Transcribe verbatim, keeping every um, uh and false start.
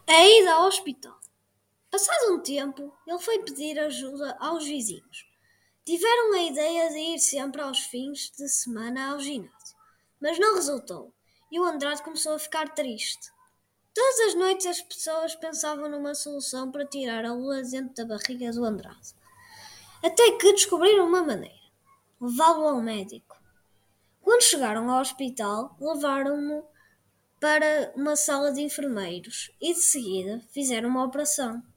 A ida ao hospital. Passado um tempo, ele foi pedir ajuda aos vizinhos. Tiveram a ideia de ir sempre aos fins de semana ao ginásio, mas não resultou e o Andrade começou a ficar triste. Todas as noites as pessoas pensavam numa solução para tirar a lua dentro da barriga do Andrade, até que descobriram uma maneira: levá-lo ao médico. Quando chegaram ao hospital, levaram-no para uma sala de enfermeiros e de seguida fizeram uma operação.